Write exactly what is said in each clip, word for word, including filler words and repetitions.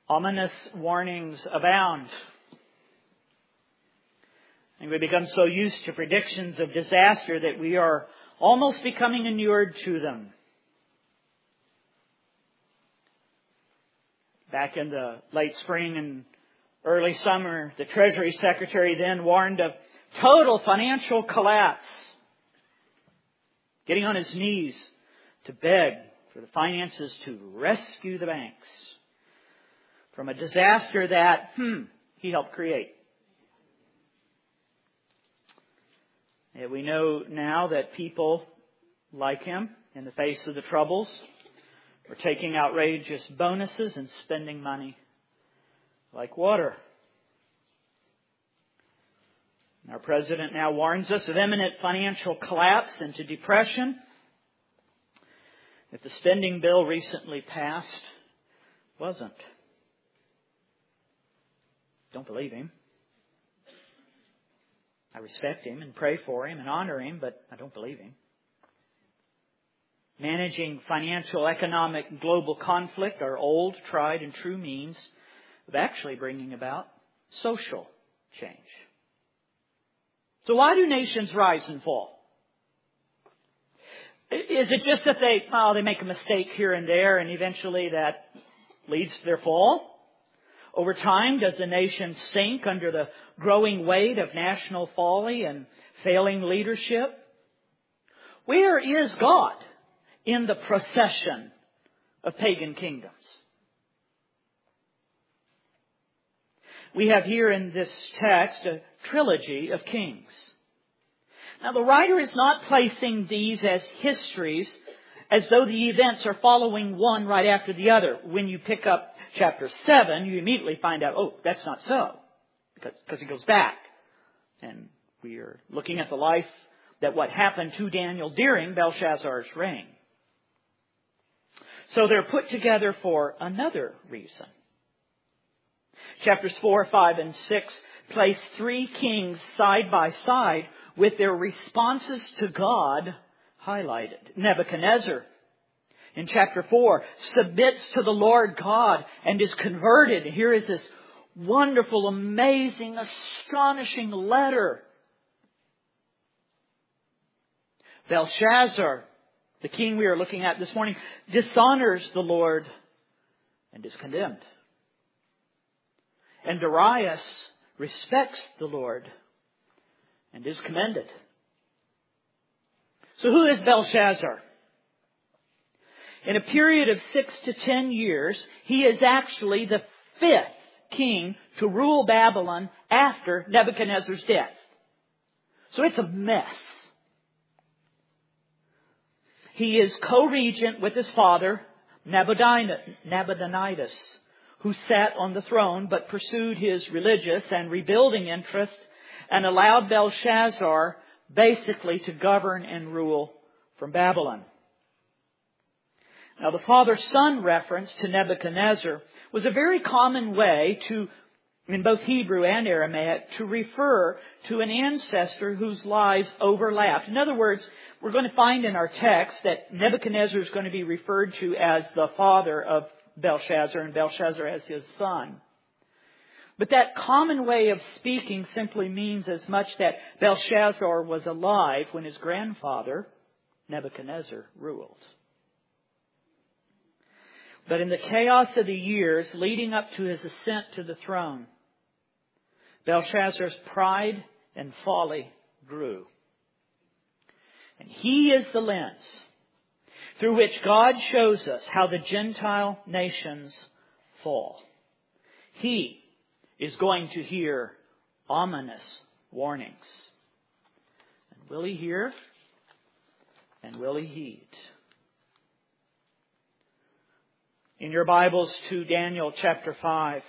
Ominous warnings abound. And we become so used to predictions of disaster that we are almost becoming inured to them. Back in the late spring and early summer, the Treasury Secretary then warned of total financial collapse, getting on his knees to beg for the finances to rescue the banks from a disaster that, hmm, he helped create. And we know now that people like him, in the face of the troubles, are taking outrageous bonuses and spending money like water. Our president now warns us of imminent financial collapse into depression. If the spending bill recently passed wasn't. Don't believe him. I respect him and pray for him and honor him, but I don't believe him. Managing financial, economic, global conflict are old, tried, and true means of actually bringing about social change. So why do nations rise and fall? Is it just that they, well, they make a mistake here and there and eventually that leads to their fall? Over time, does the nation sink under the growing weight of national folly and failing leadership? Where is God in the procession of pagan kingdoms? We have here in this text a trilogy of kings. Now, the writer is not placing these as histories as though the events are following one right after the other. When you pick up chapter seven, you immediately find out, oh, that's not so, because, because it goes back. And we are looking at the life that what happened to Daniel during Belshazzar's reign. So they're put together for another reason. Chapters four, five, and six place three kings side by side with their responses to God highlighted. Nebuchadnezzar, in chapter four, submits to the Lord God and is converted. Here is this wonderful, amazing, astonishing letter. Belshazzar, the king we are looking at this morning, dishonors the Lord and is condemned. And Darius respects the Lord and is commended. So who is Belshazzar? In a period of six to ten years, he is actually the fifth king to rule Babylon after Nebuchadnezzar's death. So it's a mess. He is co-regent with his father, Nabonidus, who sat on the throne but pursued his religious and rebuilding interests and allowed Belshazzar basically to govern and rule from Babylon. Now, the father-son reference to Nebuchadnezzar was a very common way to, in both Hebrew and Aramaic, to refer to an ancestor whose lives overlapped. In other words, we're going to find in our text that Nebuchadnezzar is going to be referred to as the father of Belshazzar and Belshazzar as his son. But that common way of speaking simply means as much that Belshazzar was alive when his grandfather, Nebuchadnezzar, ruled. But in the chaos of the years leading up to his ascent to the throne, Belshazzar's pride and folly grew. And he is the lens through which God shows us how the Gentile nations fall. He is going to hear ominous warnings. And will he hear? And will he heed? In your Bibles to Daniel chapter five.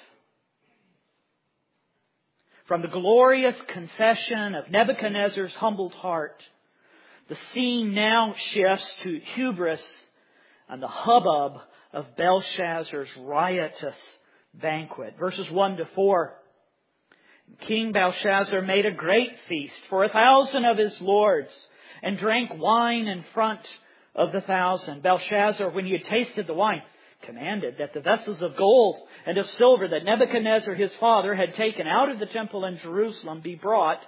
From the glorious confession of Nebuchadnezzar's humbled heart, the scene now shifts to hubris and the hubbub of Belshazzar's riotous banquet. Verses one to four. King Belshazzar made a great feast for a thousand of his lords and drank wine in front of the thousand. Belshazzar, when he had tasted the wine, commanded that the vessels of gold and of silver that Nebuchadnezzar his father had taken out of the temple in Jerusalem be brought,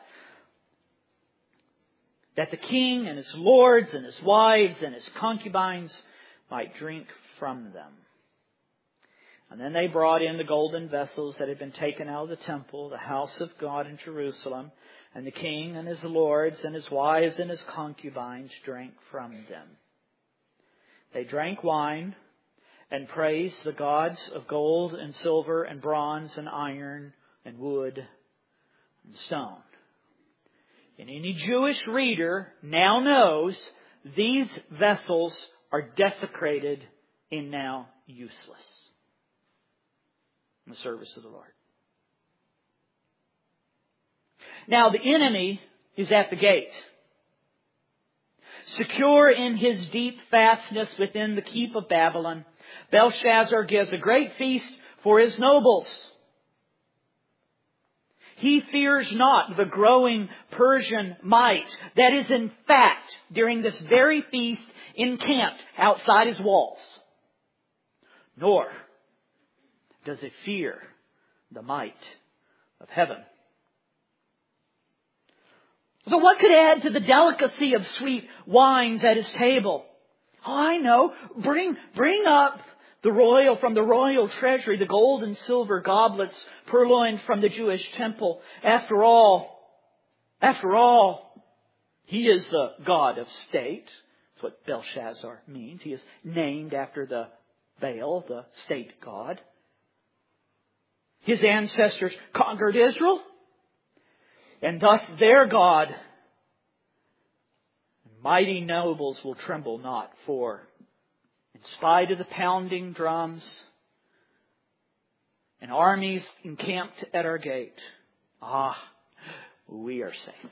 that the king and his lords and his wives and his concubines might drink from them. And then they brought in the golden vessels that had been taken out of the temple, the house of God in Jerusalem, and the king and his lords and his wives and his concubines drank from them. They drank wine and praised the gods of gold and silver and bronze and iron and wood and stone. And any Jewish reader now knows these vessels are desecrated and now useless in the service of the Lord. Now the enemy is at the gate, secure in his deep fastness within the keep of Babylon. Belshazzar gives a great feast for his nobles. He fears not the growing Persian might that is in fact during this very feast encamped outside his walls. Nor does it fear the might of heaven. So what could add to the delicacy of sweet wines at his table? Oh, I know. Bring, bring up the royal, from the royal treasury, the gold and silver goblets purloined from the Jewish temple. After all, after all, he is the God of state. That's what Belshazzar means. He is named after the Baal, the state god. His ancestors conquered Israel, and thus their God. Mighty nobles will tremble not, for in spite of the pounding drums and armies encamped at our gate, ah, we are safe.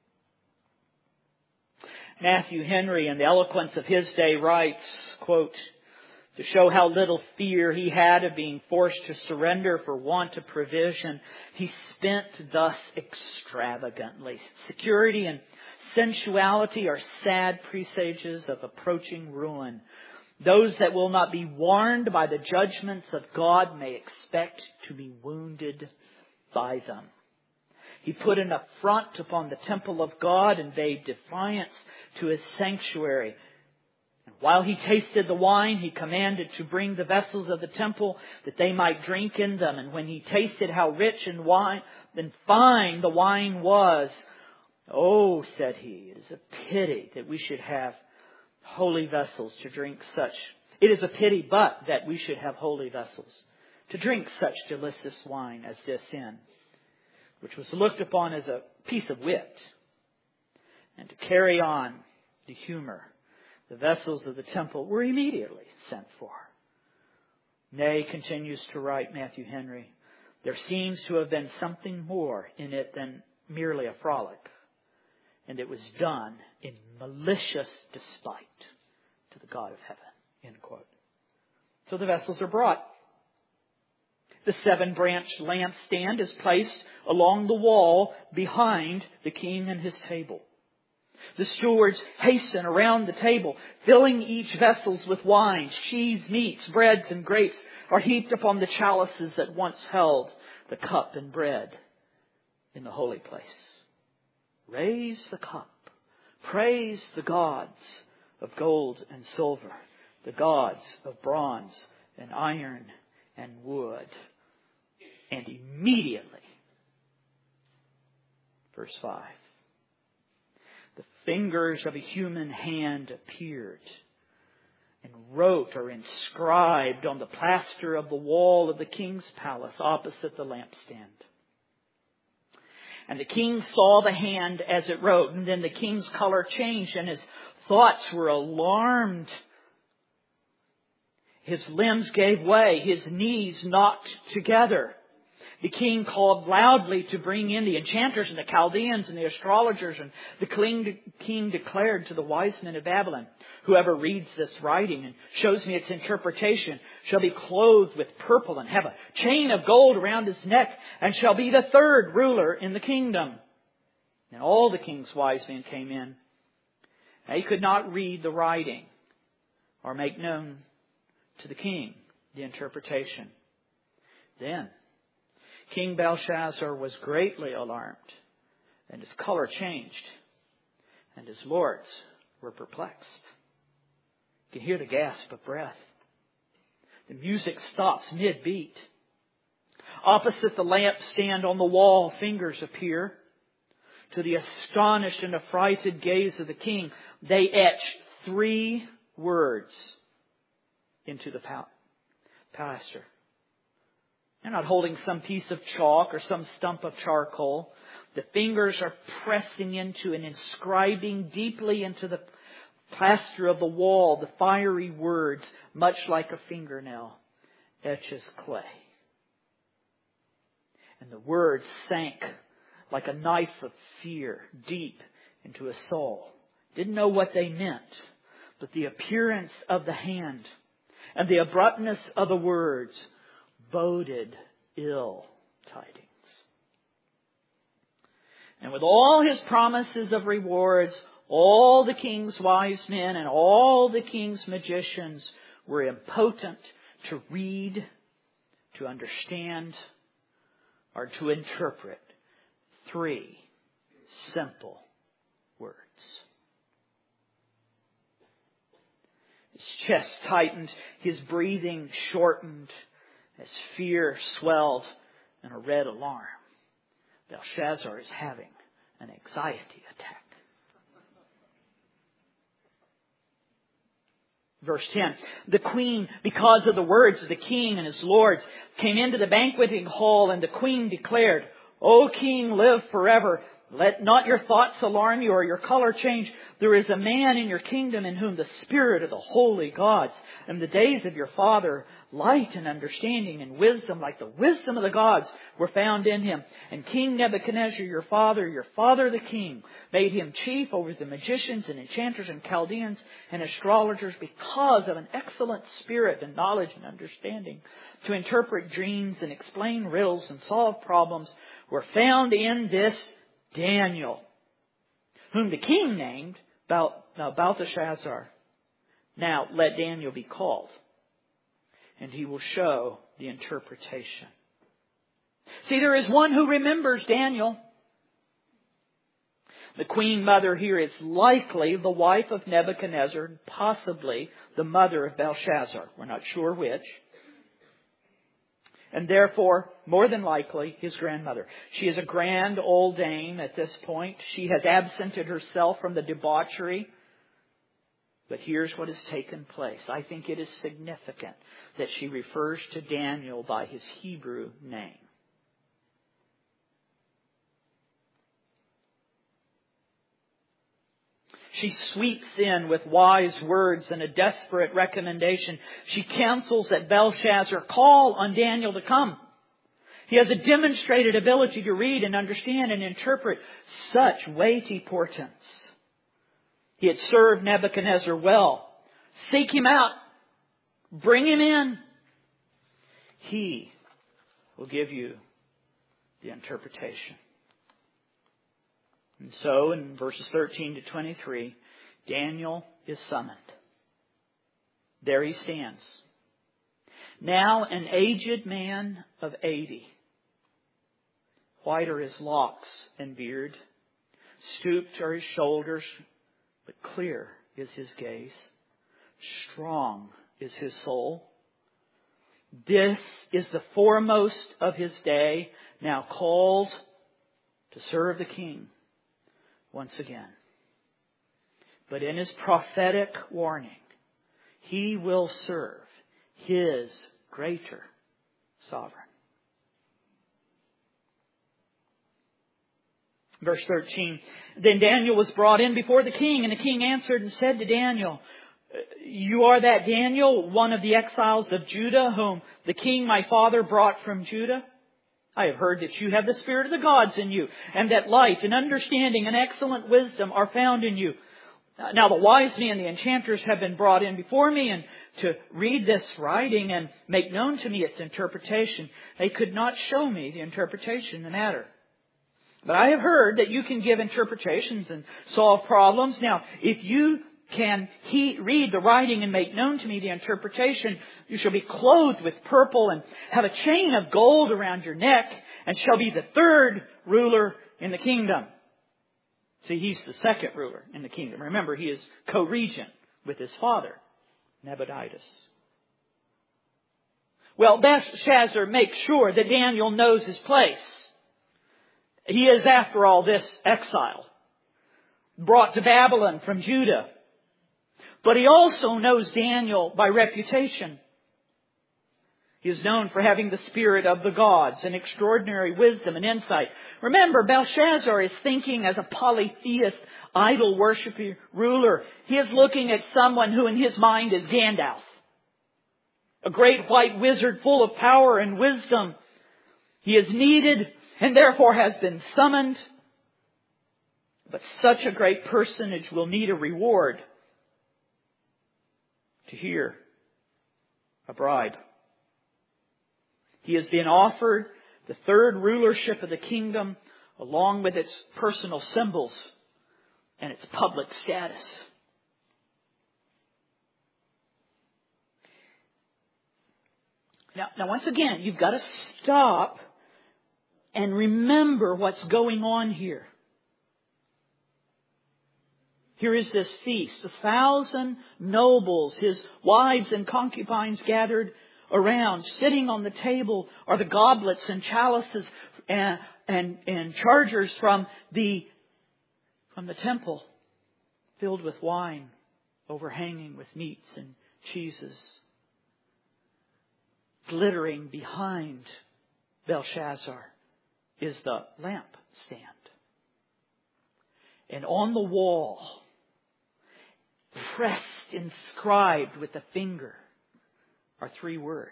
Matthew Henry, in the eloquence of his day, writes, quote, to show how little fear he had of being forced to surrender for want of provision, he spent thus extravagantly. Security and sensuality are sad presages of approaching ruin. Those that will not be warned by the judgments of God may expect to be wounded by them. He put an affront upon the temple of God and bade defiance to his sanctuary. And while he tasted the wine, he commanded to bring the vessels of the temple that they might drink in them. And when he tasted how rich and wine and fine the wine was, oh, said he, it is a pity that we should have holy vessels to drink such. It is a pity, but that we should have holy vessels to drink such delicious wine as this in, which was looked upon as a piece of wit. And to carry on the humor, the vessels of the temple were immediately sent for. Nay, continues to write Matthew Henry, there seems to have been something more in it than merely a frolic. And it was done in malicious despite to the God of heaven. End quote. So the vessels are brought. The seven-branched lampstand is placed along the wall behind the king and his table. The stewards hasten around the table, filling each vessels with wines, cheese, meats, breads, and grapes are heaped upon the chalices that once held the cup and bread in the holy place. Raise the cup. Praise the gods of gold and silver, the gods of bronze and iron and wood. And immediately, verse five, the fingers of a human hand appeared and wrote or inscribed on the plaster of the wall of the king's palace opposite the lampstand. And the king saw the hand as it wrote, and then the king's color changed and his thoughts were alarmed. His limbs gave way, his knees knocked together. The king called loudly to bring in the enchanters and the Chaldeans and the astrologers, and the king declared to the wise men of Babylon, whoever reads this writing and shows me its interpretation shall be clothed with purple and have a chain of gold around his neck and shall be the third ruler in the kingdom. And all the king's wise men came in. They could not read the writing or make known to the king the interpretation. Then King Belshazzar was greatly alarmed, and his color changed, and his lords were perplexed. You can hear the gasp of breath. The music stops mid-beat. Opposite the lampstand on the wall, fingers appear. To the astonished and affrighted gaze of the king, they etch three words into the plaster. They're not holding some piece of chalk or some stump of charcoal. The fingers are pressing into and inscribing deeply into the plaster of the wall the fiery words, much like a fingernail etches clay. And the words sank like a knife of fear deep into his soul. Didn't know what they meant, but the appearance of the hand and the abruptness of the words boded ill tidings. And with all his promises of rewards, all the king's wise men and all the king's magicians were impotent to read, to understand, or to interpret three simple words. His chest tightened, his breathing shortened, as fear swelled in a red alarm. Belshazzar is having an anxiety attack. Verse ten, the queen, because of the words of the king and his lords, came into the banqueting hall, and the queen declared, O king, live forever. Let not your thoughts alarm you or your color change. There is a man in your kingdom in whom the spirit of the holy gods and the days of your father, light and understanding and wisdom like the wisdom of the gods were found in him. And King Nebuchadnezzar, your father, your father the king, made him chief over the magicians and enchanters and Chaldeans and astrologers because of an excellent spirit and knowledge and understanding to interpret dreams and explain riddles and solve problems were found in this Daniel, whom the king named Bel- uh, Belteshazzar. Now let Daniel be called, and he will show the interpretation. See, there is one who remembers Daniel. The queen mother here is likely the wife of Nebuchadnezzar, possibly the mother of Belshazzar. We're not sure which. And therefore, more than likely, his grandmother. She is a grand old dame at this point. She has absented herself from the debauchery. But here's what has taken place. I think it is significant that she refers to Daniel by his Hebrew name. She sweeps in with wise words and a desperate recommendation. She counsels that Belshazzar call on Daniel to come. He has a demonstrated ability to read and understand and interpret such weighty portents. He had served Nebuchadnezzar well. Seek him out. Bring him in. He will give you the interpretation. And so in verses thirteen to twenty-three, Daniel is summoned. There he stands. Now an aged man of eighty. White are his locks and beard. Stooped are his shoulders, but clear is his gaze. Strong is his soul. This is the foremost of his day, now called to serve the king once again. But in his prophetic warning, he will serve his greater sovereign. Verse thirteen, then Daniel was brought in before the king, and the king answered and said to Daniel, you are that Daniel, one of the exiles of Judah, whom the king my father brought from Judah? I have heard that you have the spirit of the gods in you, and that light and understanding and excellent wisdom are found in you. Now the wise men, the enchanters, have been brought in before me, and to read this writing and make known to me its interpretation. They could not show me the interpretation of the matter. But I have heard that you can give interpretations and solve problems. Now, if you can he read the writing and make known to me the interpretation, you shall be clothed with purple and have a chain of gold around your neck and shall be the third ruler in the kingdom. See, he's the second ruler in the kingdom. Remember, he is co-regent with his father, Nabonidus. Well, Belshazzar makes sure that Daniel knows his place. He is, after all this, exile, brought to Babylon from Judah. But he also knows Daniel by reputation. He is known for having the spirit of the gods and extraordinary wisdom and insight. Remember, Belshazzar is thinking as a polytheist, idol-worshiping ruler. He is looking at someone who in his mind is Gandalf, a great white wizard full of power and wisdom. He is needed and therefore has been summoned. But such a great personage will need a reward to hear a bribe. He has been offered the third rulership of the kingdom along with its personal symbols and its public status. Now, now once again, you've got to stop and remember what's going on here. Here is this feast. A thousand nobles, his wives and concubines gathered around. Sitting on the table are the goblets and chalices and, and, and chargers from the, from the temple, filled with wine, overhanging with meats and cheeses. Glittering behind Belshazzar is the lampstand. And on the wall, pressed, inscribed with a finger, are three words.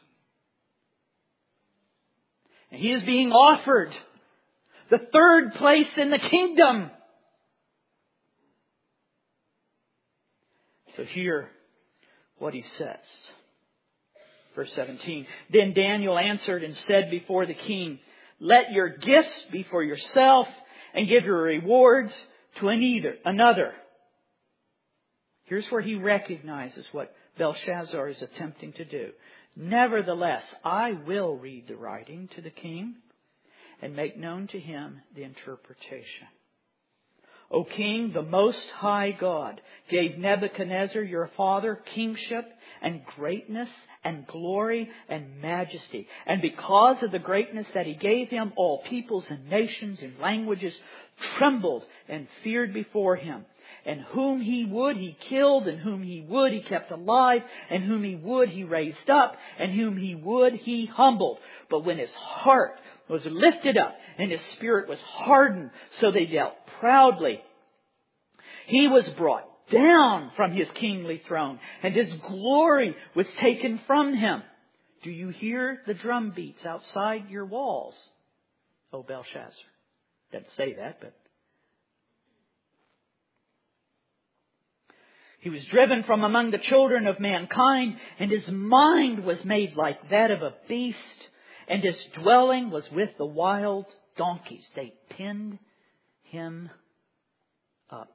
And he is being offered the third place in the kingdom. So hear what he says. Verse seventeen. Then Daniel answered and said before the king, let your gifts be for yourself and give your rewards to an either, another. Here's where he recognizes what Belshazzar is attempting to do. Nevertheless, I will read the writing to the king and make known to him the interpretation. O king, the Most High God gave Nebuchadnezzar your father kingship and greatness and glory and majesty. And because of the greatness that he gave him, all peoples and nations and languages trembled and feared before him. And whom he would he killed, and whom he would he kept alive, and whom he would he raised up, and whom he would he humbled. But when his heart was lifted up and his spirit was hardened, so they dealt proudly, he was brought down from his kingly throne, and his glory was taken from him. Do you hear the drum beats outside your walls, O Belshazzar? Doesn't say that, but he was driven from among the children of mankind, and his mind was made like that of a beast, and his dwelling was with the wild donkeys. They pinned him up.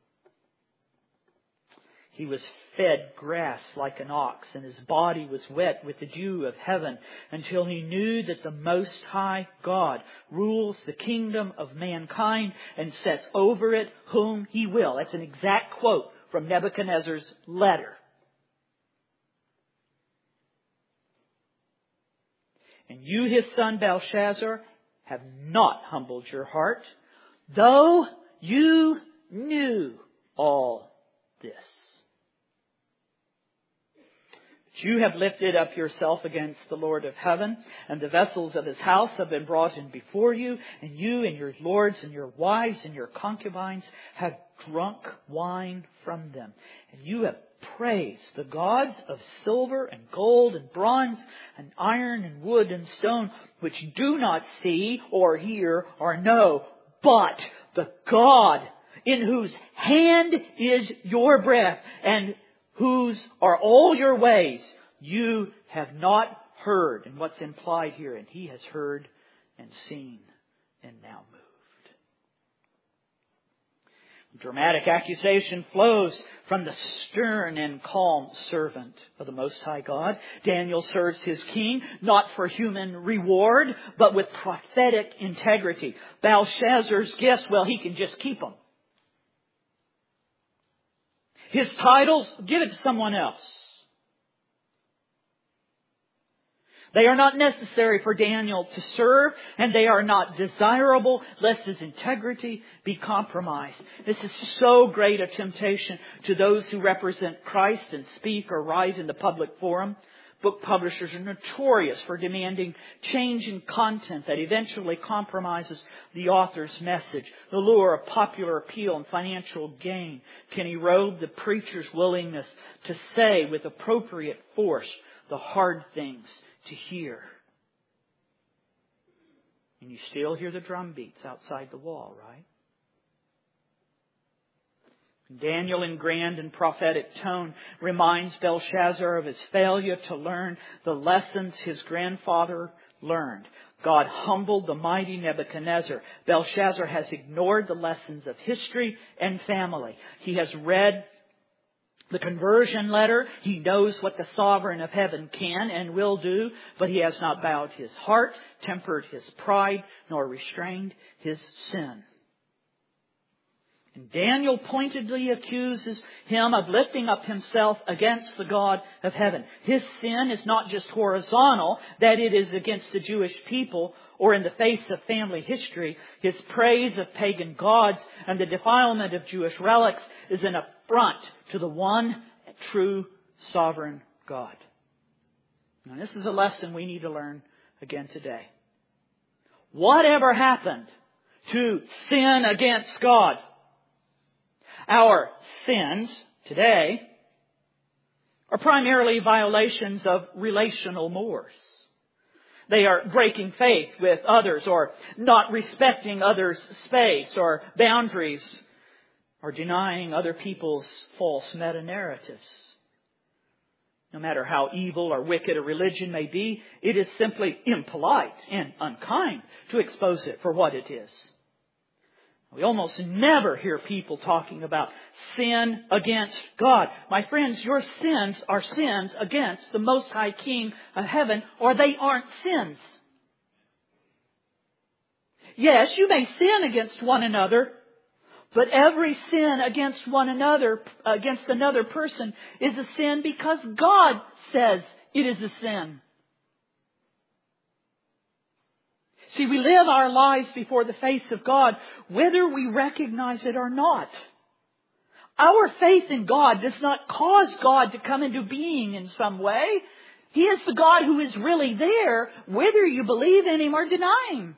He was fed grass like an ox, and his body was wet with the dew of heaven, until he knew that the Most High God rules the kingdom of mankind and sets over it whom he will. That's an exact quote from Nebuchadnezzar's letter. And you, his son Belshazzar, have not humbled your heart, though you knew all this. But you have lifted up yourself against the Lord of heaven, and the vessels of his house have been brought in before you, and you and your lords and your wives and your concubines have drunk wine from them. And you have praised the gods of silver and gold and bronze and iron and wood and stone, which do not see or hear or know, but the God in whose hand is your breath and whose are all your ways, you have not heard. And what's implied here? And he has heard and seen and now moved. Dramatic accusation flows from the stern and calm servant of the Most High God. Daniel serves his king not for human reward, but with prophetic integrity. Belshazzar's gifts, well, he can just keep them. His titles, give it to someone else. They are not necessary for Daniel to serve, and they are not desirable lest his integrity be compromised. This is so great a temptation to those who represent Christ and speak or write in the public forum. Book publishers are notorious for demanding change in content that eventually compromises the author's message. The lure of popular appeal and financial gain can erode the preacher's willingness to say with appropriate force the hard things to hear. And you still hear the drum beats outside the wall, right? Daniel, in grand and prophetic tone, reminds Belshazzar of his failure to learn the lessons his grandfather learned. God humbled the mighty Nebuchadnezzar. Belshazzar has ignored the lessons of history and family. He has read the conversion letter. He knows what the sovereign of heaven can and will do, but he has not bowed his heart, tempered his pride, nor restrained his sin. And Daniel pointedly accuses him of lifting up himself against the God of heaven. His sin is not just horizontal, that it is against the Jewish people or in the face of family history. His praise of pagan gods and the defilement of Jewish relics is an affront to the one true sovereign God. Now, this is a lesson we need to learn again today. Whatever happened to sin against God? Our sins today are primarily violations of relational mores. They are breaking faith with others, or not respecting others' space or boundaries, or denying other people's false meta-narratives. No matter how evil or wicked a religion may be, it is simply impolite and unkind to expose it for what it is. We almost never hear people talking about sin against God. My friends, your sins are sins against the Most High King of heaven, or they aren't sins. Yes, you may sin against one another, but every sin against one another, against another person, is a sin because God says it is a sin. See, we live our lives before the face of God, whether we recognize it or not. Our faith in God does not cause God to come into being in some way. He is the God who is really there, whether you believe in Him or deny Him.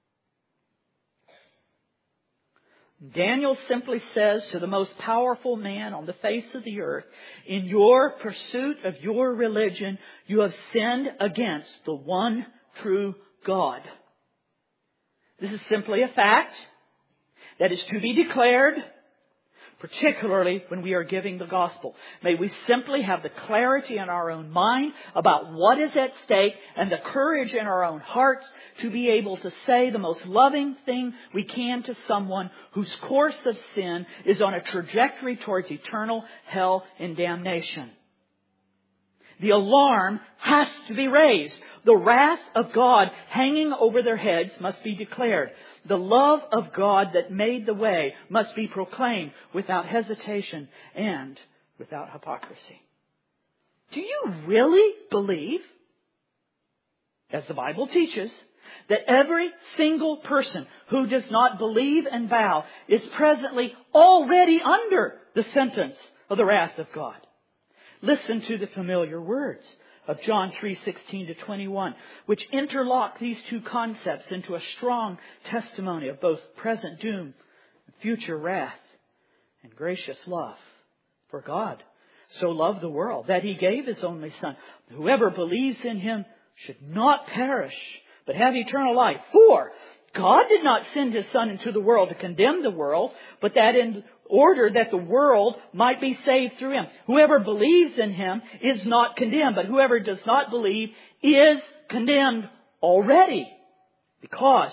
Daniel simply says to the most powerful man on the face of the earth, in your pursuit of your religion, you have sinned against the one true God. This is simply a fact that is to be declared, particularly when we are giving the gospel. May we simply have the clarity in our own mind about what is at stake and the courage in our own hearts to be able to say the most loving thing we can to someone whose course of sin is on a trajectory towards eternal hell and damnation. The alarm has to be raised. The wrath of God hanging over their heads must be declared. The love of God that made the way must be proclaimed without hesitation and without hypocrisy. Do you really believe, as the Bible teaches, that every single person who does not believe and vow is presently already under the sentence of the wrath of God? Listen to the familiar words of John three sixteen to twenty-one, which interlock these two concepts into a strong testimony of both present doom and future wrath and gracious love. For God so loved the world that He gave His only Son. Whoever believes in Him should not perish, but have eternal life. For God did not send His Son into the world to condemn the world, but that in order that the world might be saved through Him. Whoever believes in Him is not condemned, but whoever does not believe is condemned already, because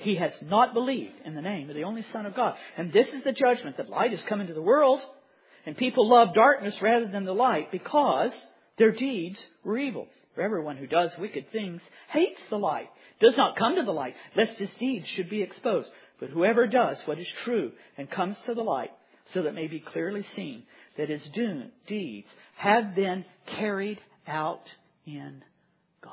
He has not believed in the name of the only Son of God. And this is the judgment, that light has come into the world, and people love darkness rather than the light because their deeds were evil. For everyone who does wicked things hates the light, does not come to the light, lest his deeds should be exposed. But whoever does what is true and comes to the light, so that it may be clearly seen that his do- deeds have been carried out in God.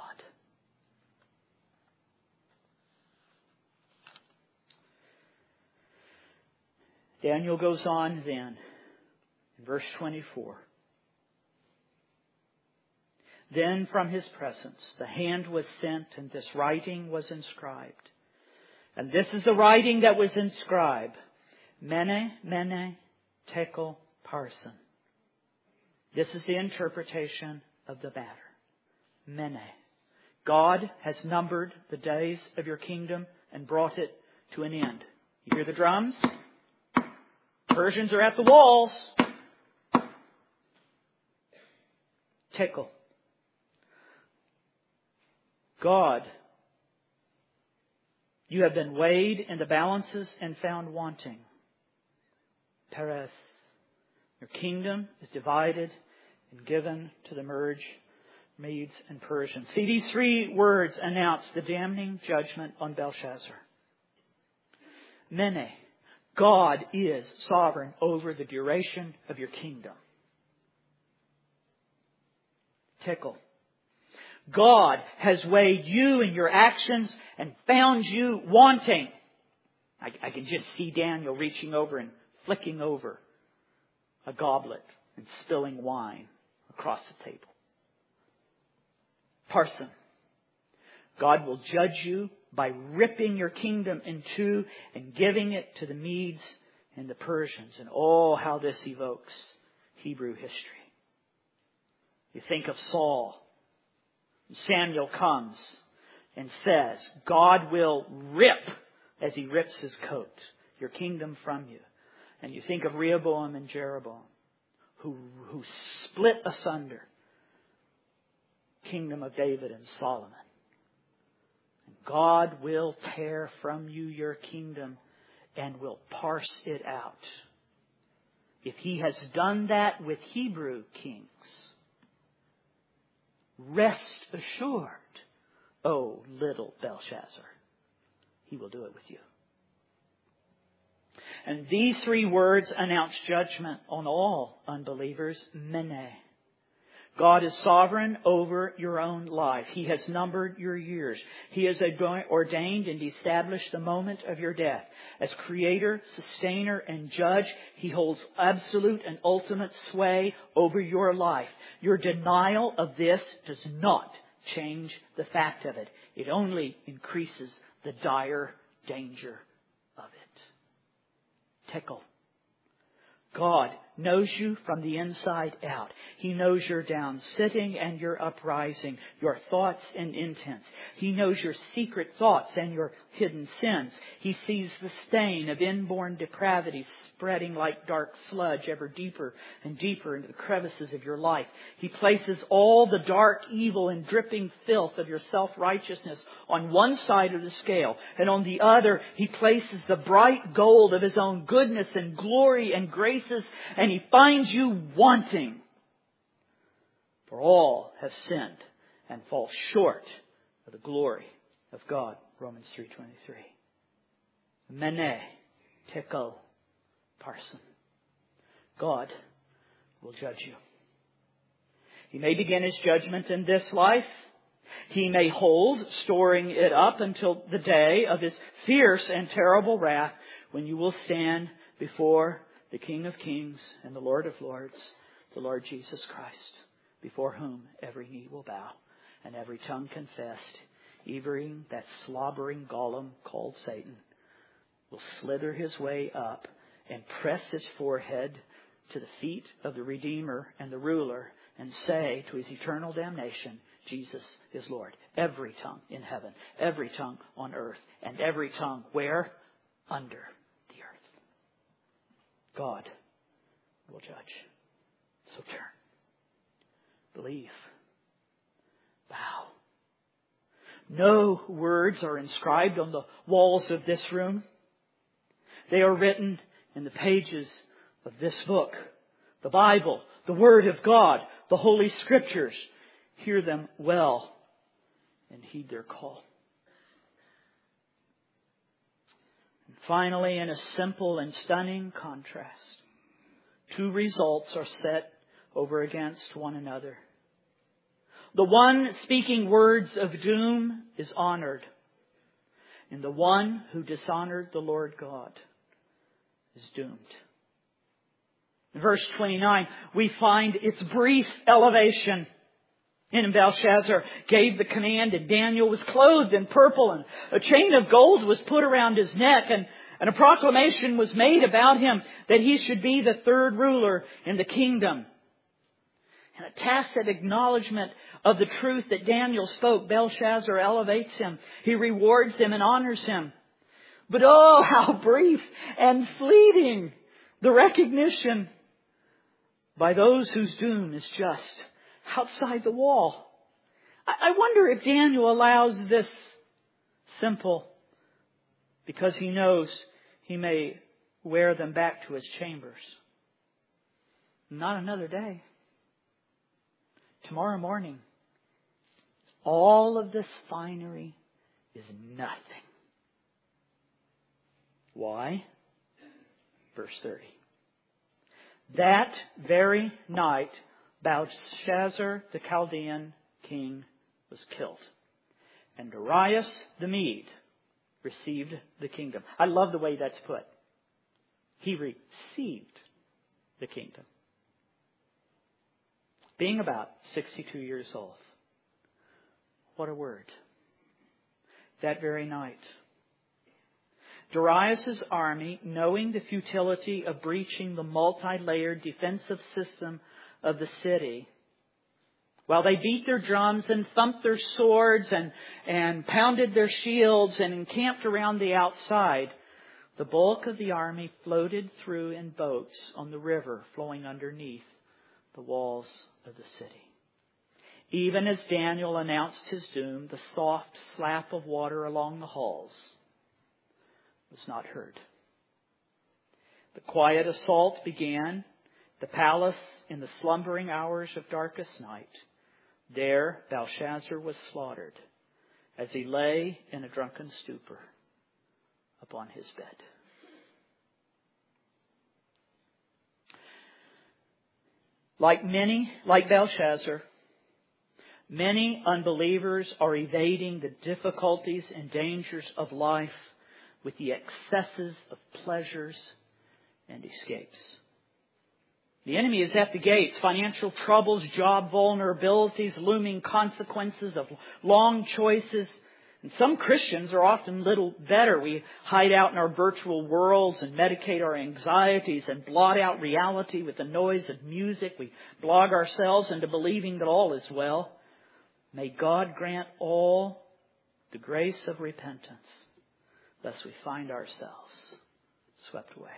Daniel goes on then in verse twenty-four. Then from his presence the hand was sent, and this writing was inscribed. And this is the writing that was inscribed. Mene, Mene, Tekel, Parsin. This is the interpretation of the matter. Mene. God has numbered the days of your kingdom and brought it to an end. You hear the drums? Persians are at the walls. Tekel. God, you have been weighed in the balances and found wanting. Peres. Your kingdom is divided and given to the merge Medes and Persians. See, these three words announce the damning judgment on Belshazzar. Mene. God is sovereign over the duration of your kingdom. Tekel. God has weighed you and your actions and found you wanting. I, I can just see Daniel reaching over and flicking over a goblet and spilling wine across the table. Parsin. God will judge you by ripping your kingdom in two and giving it to the Medes and the Persians. And oh, how this evokes Hebrew history. You think of Saul. Samuel comes and says, God will rip, as he rips his coat, your kingdom from you. And you think of Rehoboam and Jeroboam, who, who split asunder kingdom of David and Solomon. And God will tear from you your kingdom and will parse it out. If he has done that with Hebrew kings, rest assured, O little Belshazzar, he will do it with you. And these three words announce judgment on all unbelievers. Mene. God is sovereign over your own life. He has numbered your years. He has ordained and established the moment of your death. As creator, sustainer, and judge, he holds absolute and ultimate sway over your life. Your denial of this does not change the fact of it. It only increases the dire danger of it. Tekel. God knows you from the inside out. He knows your down sitting and your uprising, your thoughts and intents. He knows your secret thoughts and your hidden sins. He sees the stain of inborn depravity spreading like dark sludge ever deeper and deeper into the crevices of your life. He places all the dark evil and dripping filth of your self-righteousness on one side of the scale, and on the other He places the bright gold of His own goodness and glory and graces, and He finds you wanting. For all have sinned and fall short of the glory of God. Romans three twenty-three. Mene, Tekel, Parsin. God will judge you. He may begin His judgment in this life. He may hold, storing it up until the day of His fierce and terrible wrath, when you will stand before the King of Kings and the Lord of Lords, the Lord Jesus Christ, before whom every knee will bow and every tongue confess, even that slobbering golem called Satan will slither his way up and press his forehead to the feet of the Redeemer and the ruler and say to his eternal damnation, Jesus is Lord. Every tongue in heaven, every tongue on earth, and every tongue where? Under the earth. God will judge. So turn. Believe. Bow. No words are inscribed on the walls of this room. They are written in the pages of this book, the Bible, the Word of God, the Holy Scriptures. Hear them well and heed their call. And finally, in a simple and stunning contrast, two results are set over against one another. The one speaking words of doom is honored, and the one who dishonored the Lord God is doomed. In verse twenty-nine, we find its brief elevation. And Belshazzar gave the command, and Daniel was clothed in purple, and a chain of gold was put around his neck, and, and a proclamation was made about him that he should be the third ruler in the kingdom. And a tacit acknowledgement of the truth that Daniel spoke, Belshazzar elevates him. He rewards him and honors him. But oh, how brief and fleeting the recognition by those whose doom is just outside the wall. I wonder if Daniel allows this simple because he knows he may wear them back to his chambers. Not another day. Tomorrow morning, all of this finery is nothing. Why? Verse thirty. That very night, Belshazzar the Chaldean king was killed, and Darius the Mede received the kingdom. I love the way that's put. He received the kingdom. Being about sixty-two years old. What a word. That very night, Darius' army, knowing the futility of breaching the multi-layered defensive system of the city, while they beat their drums and thumped their swords and, and pounded their shields and encamped around the outside, the bulk of the army floated through in boats on the river flowing underneath the walls of the city. Even as Daniel announced his doom, the soft slap of water along the halls was not heard. The quiet assault began. The palace in the slumbering hours of darkest night. There Belshazzar was slaughtered as he lay in a drunken stupor upon his bed. Like many, like Belshazzar, many unbelievers are evading the difficulties and dangers of life with the excesses of pleasures and escapes. The enemy is at the gates. Financial troubles, job vulnerabilities, looming consequences of long choices. And some Christians are often little better. We hide out in our virtual worlds and medicate our anxieties and blot out reality with the noise of music. We blog ourselves into believing that all is well. May God grant all the grace of repentance, lest we find ourselves swept away.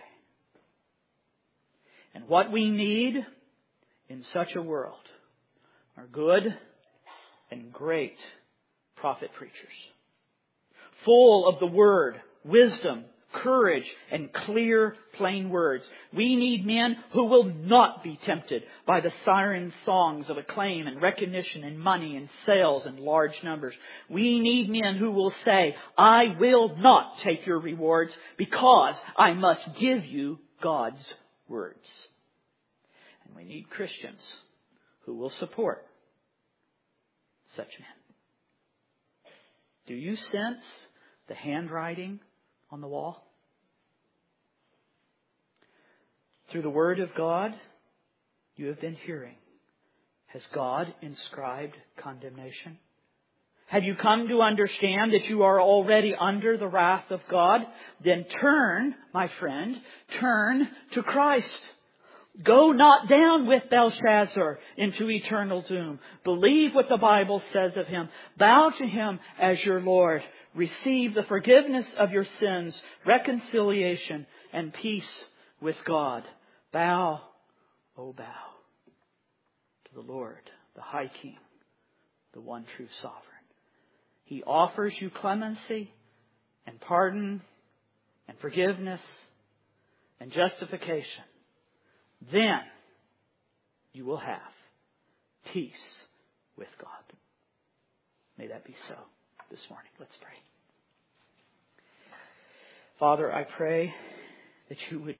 And what we need in such a world are good and great prophet preachers, full of the Word, wisdom, courage, and clear, plain words. We need men who will not be tempted by the siren songs of acclaim and recognition and money and sales and large numbers. We need men who will say, I will not take your rewards because I must give you God's words. And we need Christians who will support such men. Do you sense the handwriting on the wall? Through the Word of God you have been hearing, has God inscribed condemnation? Have you come to understand that you are already under the wrath of God? Then turn, my friend, turn to Christ. Go not down with Belshazzar into eternal doom. Believe what the Bible says of him. Bow to him as your Lord. Receive the forgiveness of your sins, reconciliation, and peace with God. Bow, oh bow, to the Lord, the High King, the one true sovereign. He offers you clemency and pardon and forgiveness and justification. Then you will have peace with God. May that be so this morning. Let's pray. Father, I pray that you would